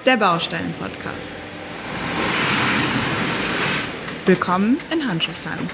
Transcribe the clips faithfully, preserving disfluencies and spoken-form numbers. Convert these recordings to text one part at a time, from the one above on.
der Baustellen-Podcast. Willkommen in Handschuhsheim.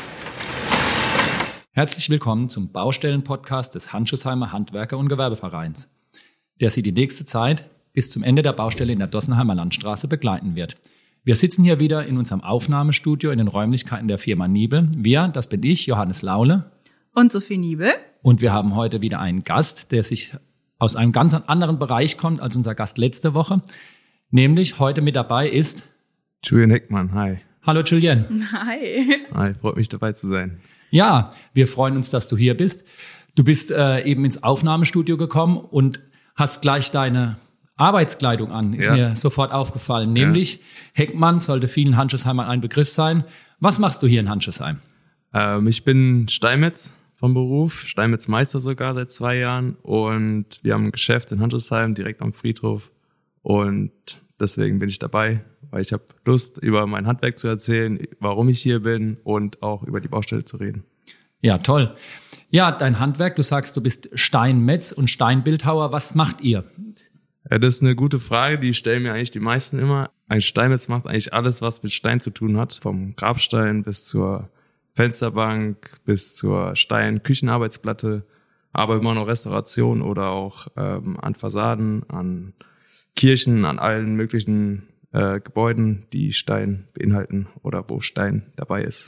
Herzlich willkommen zum Baustellen-Podcast des Handschuhsheimer Handwerker- und Gewerbevereins, der Sie die nächste Zeit bis zum Ende der Baustelle in der Dossenheimer Landstraße begleiten wird. Wir sitzen hier wieder in unserem Aufnahmestudio in den Räumlichkeiten der Firma Niebel. Wir, das bin ich, Johannes Laule. Und Sophie Niebel. Und wir haben heute wieder einen Gast, der sich aus einem ganz anderen Bereich kommt als unser Gast letzte Woche. Nämlich heute mit dabei ist Julian Heckmann, hi. Hallo Julian. Hi. Hi, freut mich dabei zu sein. Ja, wir freuen uns, dass du hier bist. Du bist äh, eben ins Aufnahmestudio gekommen und hast gleich deine Arbeitskleidung an, ist ja. mir sofort aufgefallen. Nämlich, ja. Heckmann sollte vielen Handschuhsheimern ein Begriff sein. Was machst du hier in Handschuhsheim? Ähm, ich bin Steinmetz vom Beruf, Steinmetzmeister sogar seit zwei Jahren. Und wir haben ein Geschäft in Handschuhsheim, direkt am Friedhof. Und deswegen bin ich dabei, weil ich habe Lust, über mein Handwerk zu erzählen, warum ich hier bin und auch über die Baustelle zu reden. Ja, toll. Ja, dein Handwerk, du sagst, du bist Steinmetz und Steinbildhauer. Was macht ihr? Ja, das ist eine gute Frage, die stellen mir eigentlich die meisten immer. Ein Steinmetz macht eigentlich alles, was mit Stein zu tun hat. Vom Grabstein bis zur Fensterbank, bis zur Stein-Küchenarbeitsplatte. Aber immer noch Restauration oder auch ähm, an Fassaden, an Kirchen, an allen möglichen äh, Gebäuden, die Stein beinhalten oder wo Stein dabei ist.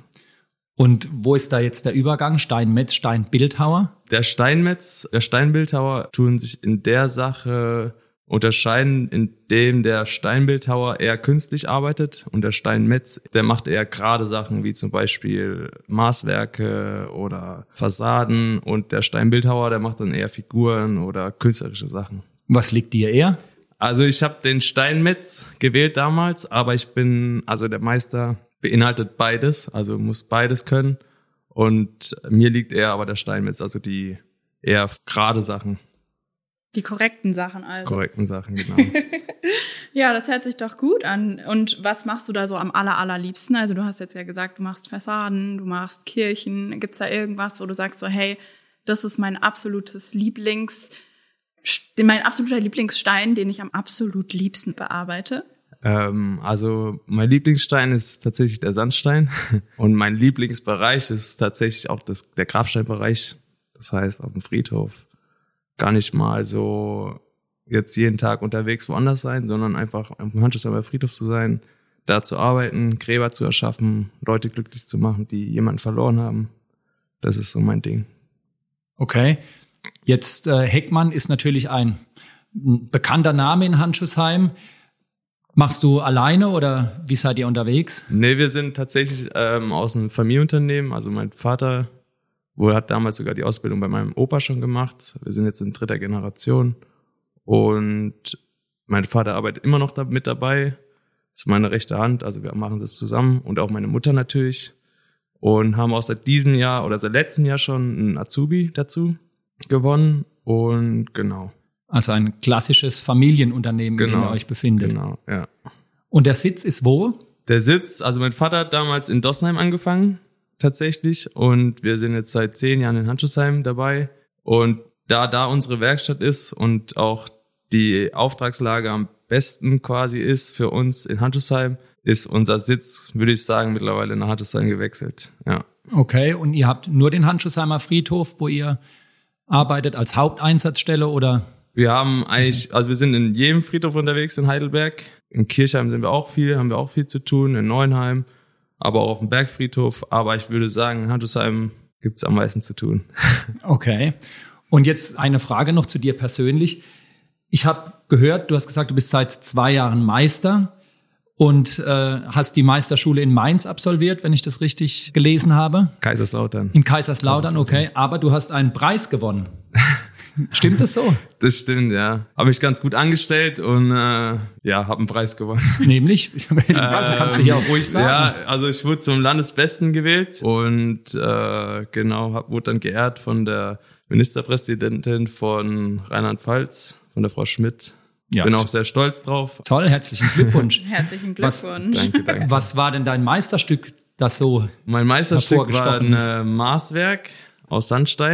Und wo ist da jetzt der Übergang? Steinmetz, Steinbildhauer? Der Steinmetz, der Steinbildhauer tun sich in der Sache unterscheiden, indem der Steinbildhauer eher künstlich arbeitet und der Steinmetz, der macht eher gerade Sachen wie zum Beispiel Maßwerke oder Fassaden und der Steinbildhauer, der macht dann eher Figuren oder künstlerische Sachen. Was liegt dir eher? Also ich habe den Steinmetz gewählt damals, aber ich bin, also der Meister beinhaltet beides, also muss beides können und mir liegt eher aber der Steinmetz, also die eher gerade Sachen. Die korrekten Sachen also. Korrekten Sachen, genau. Ja, das hört sich doch gut an. Und was machst du da so am aller, allerliebsten? Also du hast jetzt ja gesagt, du machst Fassaden, du machst Kirchen. Gibt's da irgendwas, wo du sagst so, hey, das ist mein absolutes Lieblings, mein absoluter Lieblingsstein, den ich am absolut liebsten bearbeite? Ähm, also mein Lieblingsstein ist tatsächlich der Sandstein und mein Lieblingsbereich ist tatsächlich auch das, der Grabsteinbereich. Das heißt auf dem Friedhof. Gar nicht mal so jetzt jeden Tag unterwegs woanders sein, sondern einfach am Handschuhsheimer Friedhof zu sein, da zu arbeiten, Gräber zu erschaffen, Leute glücklich zu machen, die jemanden verloren haben. Das ist so mein Ding. Okay. Jetzt äh, Heckmann ist natürlich ein bekannter Name in Handschuhsheim. Machst du alleine oder wie seid ihr unterwegs? Nee, wir sind tatsächlich ähm, aus einem Familienunternehmen. Also mein Vater Wo hat damals sogar die Ausbildung bei meinem Opa schon gemacht. Wir sind jetzt in dritter Generation. Und mein Vater arbeitet immer noch da mit dabei. Das ist meine rechte Hand, also wir machen das zusammen. Und auch meine Mutter natürlich. Und haben auch seit diesem Jahr oder seit letztem Jahr schon einen Azubi dazu gewonnen. Und genau. Also ein klassisches Familienunternehmen, genau, in dem ihr euch befindet. Genau, ja. Und der Sitz ist wo? Der Sitz, also mein Vater hat damals in Dossenheim angefangen. Tatsächlich und wir sind jetzt seit zehn Jahren in Handschuhsheim dabei und da da unsere Werkstatt ist und auch die Auftragslage am besten quasi ist für uns in Handschuhsheim, ist unser Sitz, würde ich sagen, mittlerweile nach Handschuhsheim gewechselt. Ja. Okay, und ihr habt nur den Handschuhsheimer Friedhof, wo ihr arbeitet als Haupteinsatzstelle oder? Wir haben eigentlich, also wir sind in jedem Friedhof unterwegs in Heidelberg. In Kirchheim sind wir auch viel, haben wir auch viel zu tun, in Neuenheim. Aber auch auf dem Bergfriedhof. Aber ich würde sagen, in Handschuhsheim gibt es am meisten zu tun. Okay. Und jetzt eine Frage noch zu dir persönlich. Ich habe gehört, du hast gesagt, du bist seit zwei Jahren Meister und äh, hast die Meisterschule in Mainz absolviert, wenn ich das richtig gelesen habe. Kaiserslautern. In Kaiserslautern, okay. Aber du hast einen Preis gewonnen. Stimmt das so? Das stimmt, ja. Habe mich ganz gut angestellt und äh, ja, habe einen Preis gewonnen. Nämlich? Welchen Preis äh, kannst du hier auch ruhig sagen? Ja, also ich wurde zum Landesbesten gewählt und äh, genau, hab, wurde dann geehrt von der Ministerpräsidentin von Rheinland-Pfalz, von der Frau Schmidt. Ja. Bin auch sehr stolz drauf. Toll, herzlichen Glückwunsch. Herzlichen Glückwunsch. Was, danke, danke. Was war denn dein Meisterstück, das so Mein Meisterstück war ein äh, Maßwerk aus Sandstein.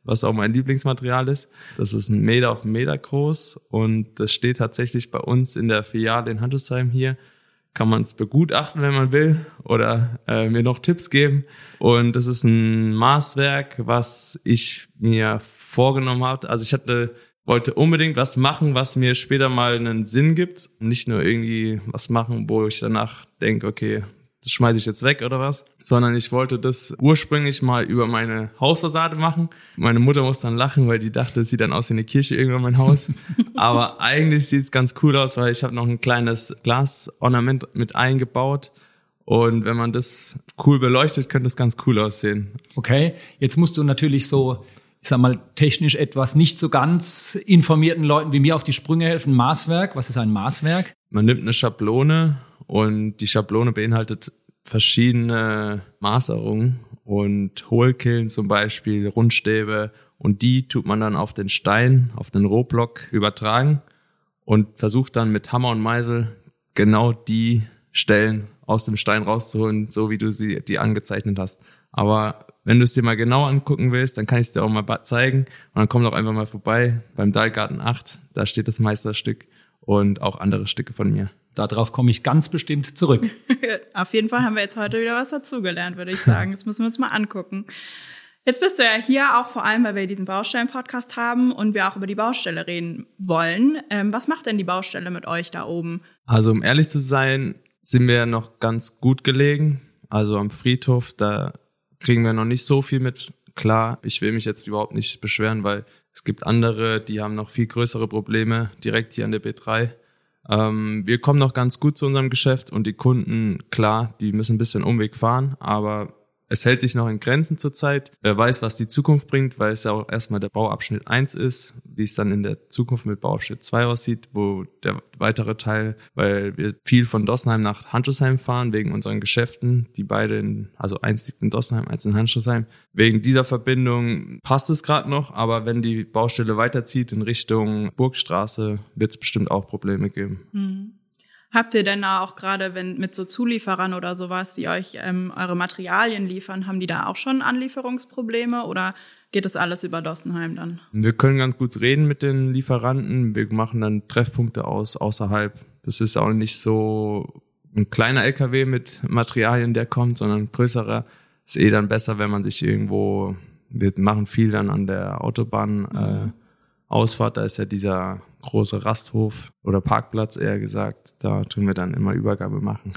was auch mein Lieblingsmaterial ist. Das ist ein Meter auf Meter groß und das steht tatsächlich bei uns in der Filiale in Handelsheim hier. Kann man es begutachten, wenn man will, oder äh, mir noch Tipps geben. Und das ist ein Maßwerk, was ich mir vorgenommen habe. Also ich hatte wollte unbedingt was machen, was mir später mal einen Sinn gibt. Nicht nur irgendwie was machen, wo ich danach denke, okay, das schmeiße ich jetzt weg oder was. Sondern ich wollte das ursprünglich mal über meine Hausfassade machen. Meine Mutter muss dann lachen, weil die dachte, es sieht dann aus wie eine Kirche irgendwann mein Haus. Aber eigentlich sieht es ganz cool aus, weil ich habe noch ein kleines Glasornament mit eingebaut. Und wenn man das cool beleuchtet, könnte es ganz cool aussehen. Okay, jetzt musst du natürlich so, ich sag mal, technisch etwas nicht so ganz informierten Leuten wie mir auf die Sprünge helfen. Maßwerk, was ist ein Maßwerk? Man nimmt eine Schablone und die Schablone beinhaltet verschiedene Maßerungen und Hohlkehlen zum Beispiel, Rundstäbe, und die tut man dann auf den Stein, auf den Rohblock übertragen und versucht dann mit Hammer und Meißel genau die Stellen aus dem Stein rauszuholen, so wie du sie die angezeichnet hast. Aber wenn du es dir mal genau angucken willst, dann kann ich es dir auch mal zeigen. Und dann komm doch einfach mal vorbei beim Dahlgarten acht. Da steht das Meisterstück und auch andere Stücke von mir. Darauf komme ich ganz bestimmt zurück. Auf jeden Fall haben wir jetzt heute wieder was dazugelernt, würde ich sagen. Das müssen wir uns mal angucken. Jetzt bist du ja hier auch vor allem, weil wir diesen Baustellen-Podcast haben und wir auch über die Baustelle reden wollen. Ähm, was macht denn die Baustelle mit euch da oben? Also um ehrlich zu sein, sind wir noch ganz gut gelegen. Also am Friedhof, da kriegen wir noch nicht so viel mit. Klar, ich will mich jetzt überhaupt nicht beschweren, weil es gibt andere, die haben noch viel größere Probleme direkt hier an der B drei. Ähm, wir kommen noch ganz gut zu unserem Geschäft und die Kunden, klar, die müssen ein bisschen Umweg fahren, aber es hält sich noch in Grenzen zurzeit. Wer weiß, was die Zukunft bringt, weil es ja auch erstmal der Bauabschnitt eins ist, wie es dann in der Zukunft mit Bauabschnitt zwei aussieht, wo der weitere Teil, weil wir viel von Dossenheim nach Handschuhsheim fahren, wegen unseren Geschäften, die beide in, also eins liegt in Dossenheim, eins in Handschuhsheim. Wegen dieser Verbindung passt es gerade noch, aber wenn die Baustelle weiterzieht in Richtung Burgstraße, wird es bestimmt auch Probleme geben. Hm. Habt ihr denn da auch gerade, wenn mit so Zulieferern oder sowas, die euch ähm, eure Materialien liefern, haben die da auch schon Anlieferungsprobleme oder geht das alles über Dossenheim dann? Wir können ganz gut reden mit den Lieferanten. Wir machen dann Treffpunkte aus außerhalb. Das ist auch nicht so ein kleiner L K W mit Materialien, der kommt, sondern ein größerer. Ist eh dann besser, wenn man sich irgendwo, wir machen viel dann an der Autobahn mhm. äh, Ausfahrt, da ist ja dieser große Rasthof oder Parkplatz eher gesagt, da tun wir dann immer Übergabe machen.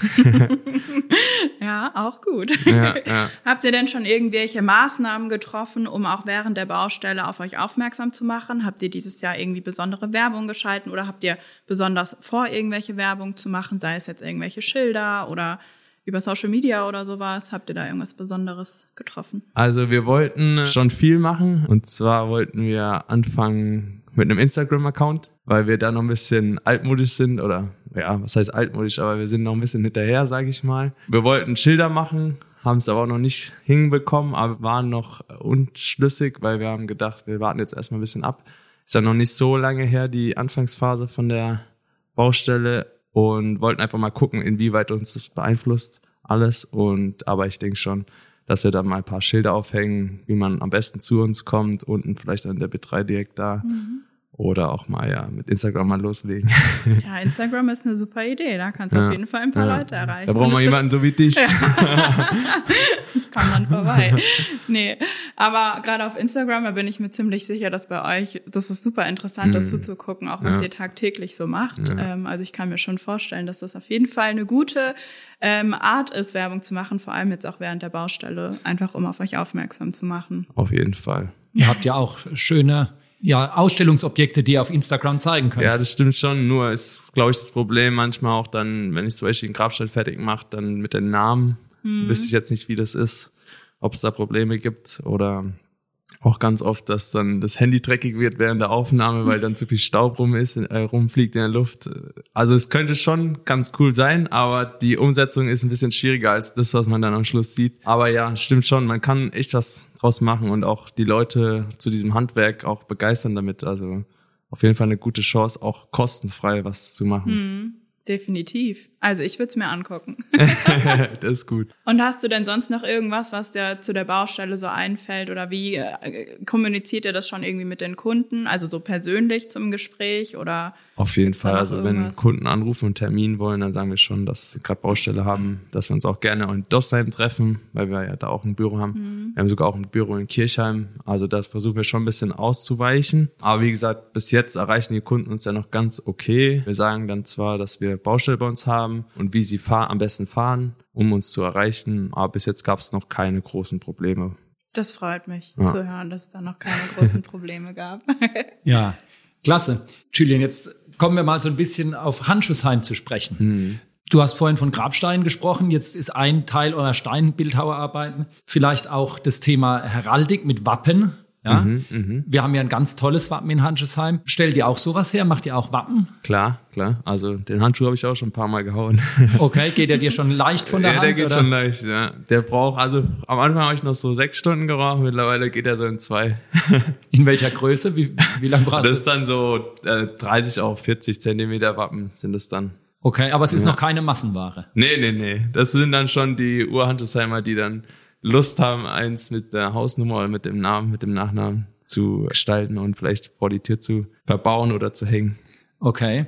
Ja, auch gut. Ja, ja. Habt ihr denn schon irgendwelche Maßnahmen getroffen, um auch während der Baustelle auf euch aufmerksam zu machen? Habt ihr dieses Jahr irgendwie besondere Werbung geschalten oder habt ihr besonders vor, irgendwelche Werbung zu machen, sei es jetzt irgendwelche Schilder oder über Social Media oder sowas? Habt ihr da irgendwas Besonderes getroffen? Also wir wollten schon viel machen und zwar wollten wir anfangen mit einem Instagram-Account, weil wir da noch ein bisschen altmodisch sind oder ja, was heißt altmodisch, aber wir sind noch ein bisschen hinterher, sage ich mal. Wir wollten Schilder machen, haben es aber auch noch nicht hinbekommen, aber waren noch unschlüssig, weil wir haben gedacht, wir warten jetzt erstmal ein bisschen ab. Ist ja noch nicht so lange her, die Anfangsphase von der Baustelle, und wollten einfach mal gucken, inwieweit uns das beeinflusst alles. Und aber ich denke schon, dass wir da mal ein paar Schilder aufhängen, wie man am besten zu uns kommt, unten vielleicht an der B drei direkt da. Mhm. Oder auch mal ja mit Instagram mal loslegen. Ja, Instagram ist eine super Idee. Da kannst du ja auf jeden Fall ein paar ja. Leute erreichen. Da brauchen wir jemanden so wie dich. Ja. Ich komme dann vorbei. Nee, aber gerade auf Instagram, da bin ich mir ziemlich sicher, dass bei euch, das ist super interessant, mhm. das zuzugucken, auch was ja. ihr tagtäglich so macht. Ja. Ähm, also ich kann mir schon vorstellen, dass das auf jeden Fall eine gute ähm, Art ist, Werbung zu machen, vor allem jetzt auch während der Baustelle, einfach um auf euch aufmerksam zu machen. Auf jeden Fall. Ihr habt ja auch schöne ja, Ausstellungsobjekte, die ihr auf Instagram zeigen könnt. Ja, das stimmt schon. Nur ist, glaube ich, das Problem manchmal auch dann, wenn ich zum Beispiel einen Grabstein fertig mache, dann mit den Namen, hm. wüsste ich jetzt nicht, wie das ist, ob es da Probleme gibt oder auch ganz oft, dass dann das Handy dreckig wird während der Aufnahme, weil dann zu viel Staub rum ist, äh, rumfliegt in der Luft. Also es könnte schon ganz cool sein, aber die Umsetzung ist ein bisschen schwieriger als das, was man dann am Schluss sieht. Aber ja, stimmt schon, man kann echt was draus machen und auch die Leute zu diesem Handwerk auch begeistern damit. Also auf jeden Fall eine gute Chance, auch kostenfrei was zu machen. Hm, definitiv. Also ich würde es mir angucken. Das ist gut. Und hast du denn sonst noch irgendwas, was dir zu der Baustelle so einfällt? Oder wie äh, kommuniziert ihr das schon irgendwie mit den Kunden? Also so persönlich zum Gespräch oder? Auf jeden Fall. Also irgendwas? Wenn Kunden anrufen und Termin wollen, dann sagen wir schon, dass wir gerade Baustelle haben, dass wir uns auch gerne in Dossheim treffen, weil wir ja da auch ein Büro haben. Mhm. Wir haben sogar auch ein Büro in Kirchheim. Also das versuchen wir schon ein bisschen auszuweichen. Aber wie gesagt, bis jetzt erreichen die Kunden uns ja noch ganz okay. Wir sagen dann zwar, dass wir Baustelle bei uns haben und wie sie fahren, am besten fahren, um uns zu erreichen. Aber bis jetzt gab es noch keine großen Probleme. Das freut mich ja. zu hören, dass es da noch keine großen Probleme gab. Ja, klasse. Julian, jetzt kommen wir mal so ein bisschen auf Handschuhsheim zu sprechen. Hm. Du hast vorhin von Grabsteinen gesprochen. Jetzt ist ein Teil eurer Steinbildhauerarbeiten vielleicht auch das Thema Heraldik mit Wappen. Ja, mhm, mh. Wir haben ja ein ganz tolles Wappen in Handschuhsheim. Stellt ihr auch sowas her? Macht ihr auch Wappen? Klar, klar. Also den Handschuh habe ich auch schon ein paar Mal gehauen. Okay, geht der dir schon leicht von der ja, Hand? Der geht oder? schon leicht, ja. Der braucht, also am Anfang habe ich noch so sechs Stunden geraucht, mittlerweile geht er so in zwei. In welcher Größe? Wie, wie lange brauchst du? Das ist dann so äh, dreißig auf vierzig Zentimeter Wappen sind es dann. Okay, aber es ist ja. noch keine Massenware. Nee, nee, nee. Das sind dann schon die Ur-Handschuhsheimer, die dann Lust haben, eins mit der Hausnummer oder mit dem Namen, mit dem Nachnamen zu gestalten und vielleicht vor die Tür zu verbauen oder zu hängen. Okay.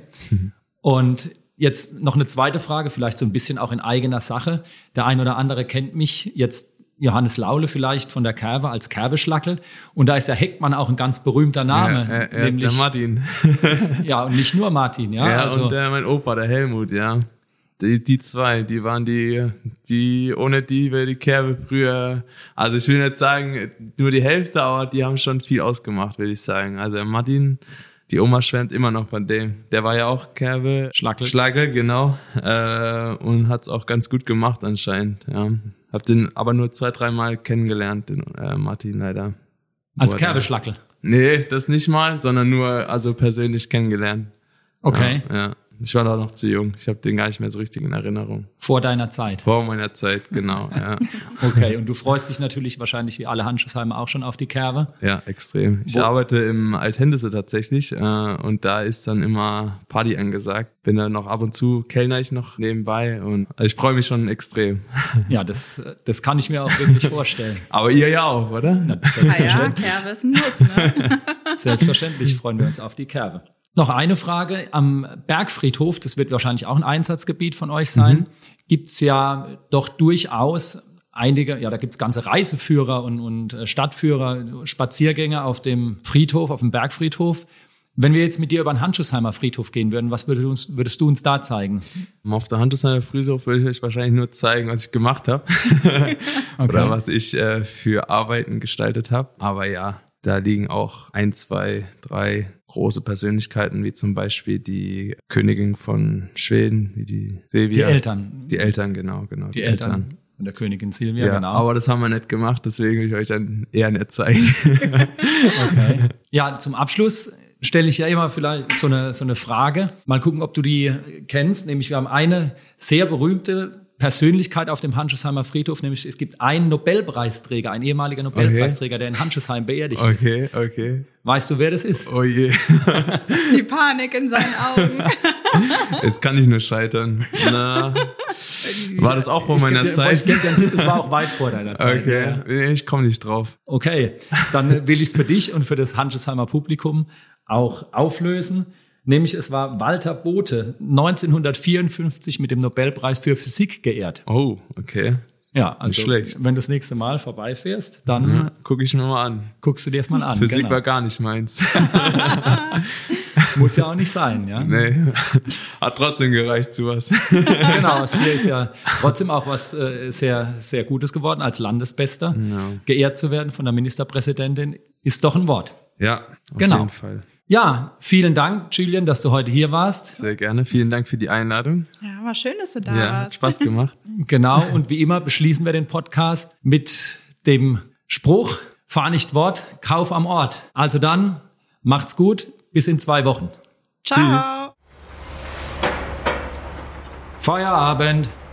Und jetzt noch eine zweite Frage, vielleicht so ein bisschen auch in eigener Sache. Der ein oder andere kennt mich jetzt, Johannes Laule vielleicht von der Kerwe als Kerbeschlackel. Und da ist ja Heckmann auch ein ganz berühmter Name. Ja, äh, äh, nämlich, der Martin. Ja, und nicht nur Martin. Ja, ja also, und der, mein Opa, der Helmut, ja. Die, die zwei, die waren die, die, ohne die wäre die Kerbe früher, also ich will nicht sagen, nur die Hälfte, aber die haben schon viel ausgemacht, würde ich sagen. Also Martin, die Oma schwärmt immer noch von dem. Der war ja auch Kerbe. Schlackel. Schlackel, genau. Äh, und hat's auch ganz gut gemacht anscheinend, ja. Hab den aber nur zwei, dreimal kennengelernt, den äh, Martin leider. Als Kerbeschlackel? Nee, das nicht mal, sondern nur, also persönlich kennengelernt. Okay. Ja, ja. Ich war da noch zu jung. Ich habe den gar nicht mehr so richtig in Erinnerung. Vor deiner Zeit? Vor meiner Zeit, genau, ja. Okay, und du freust dich natürlich wahrscheinlich wie alle Handschuhsheimer auch schon auf die Kerbe? Ja, extrem. Ich Wo? arbeite im Althendese tatsächlich äh, und da ist dann immer Party angesagt. Bin dann noch ab und zu, kellner ich noch nebenbei und also ich freue mich schon extrem. Ja, das, das kann ich mir auch wirklich vorstellen. Aber ihr ja auch, oder? Na, selbstverständlich. Ah ja, Kerbe ist ein Muss, ne? Selbstverständlich freuen wir uns auf die Kerbe. Noch eine Frage. Am Bergfriedhof, das wird wahrscheinlich auch ein Einsatzgebiet von euch sein, mhm. gibt's ja doch durchaus einige, ja, da gibt's ganze Reiseführer und, und Stadtführer, Spaziergänger auf dem Friedhof, auf dem Bergfriedhof. Wenn wir jetzt mit dir über den Handschuhsheimer Friedhof gehen würden, was würdest du uns, würdest du uns da zeigen? Auf der Handschuhsheimer Friedhof würde ich euch wahrscheinlich nur zeigen, was ich gemacht habe. Okay. Oder was ich äh, für Arbeiten gestaltet habe. Aber ja, da liegen auch ein, zwei, drei große Persönlichkeiten, wie zum Beispiel die Königin von Schweden, wie die Silvia. Die Eltern. Die Eltern, genau, genau. Die, die Eltern. Eltern von der Königin Silvia, ja, genau. Aber das haben wir nicht gemacht, deswegen will ich euch dann eher nicht zeigen. Okay. Ja, zum Abschluss stelle ich ja immer vielleicht so eine, so eine Frage. Mal gucken, ob du die kennst. Nämlich wir haben eine sehr berühmte Persönlichkeit auf dem Handschuhsheimer Friedhof, nämlich es gibt einen Nobelpreisträger, ein ehemaliger Nobelpreisträger, okay. der in Handschuhsheim beerdigt okay, ist. Okay, okay. Weißt du, wer das ist? Oh je. Die Panik in seinen Augen. Jetzt kann ich nur scheitern. Na, war das auch vor meiner ich, Zeit? Ich gebe dir einen Tipp, das war auch weit vor deiner Zeit. Okay, ja. Ich komme nicht drauf. Okay, dann will ich es für dich und für das Handschuhsheimer Publikum auch auflösen. Nämlich es war Walter Bothe, neunzehnhundertvierundfünfzig mit dem Nobelpreis für Physik geehrt. Oh, okay. Ja, also nicht schlecht. Wenn du das nächste Mal vorbeifährst, dann mhm. gucke ich mir mal an. Guckst du dir das mal an. Physik genau. war gar nicht meins. Muss ja auch nicht sein, ja? Nee, hat trotzdem gereicht zu was. Genau, aus dir ist ja trotzdem auch was äh, sehr, sehr Gutes geworden, als Landesbester. No. Geehrt zu werden von der Ministerpräsidentin ist doch ein Wort. Ja, auf genau. jeden Fall. Ja, vielen Dank, Julian, dass du heute hier warst. Sehr gerne. Vielen Dank für die Einladung. Ja, war schön, dass du da ja, warst. Hat Spaß gemacht. Genau. Und wie immer beschließen wir den Podcast mit dem Spruch, fahr nicht Wort, kauf am Ort. Also dann, macht's gut, bis in zwei Wochen. Ciao. Tschüss. Feierabend.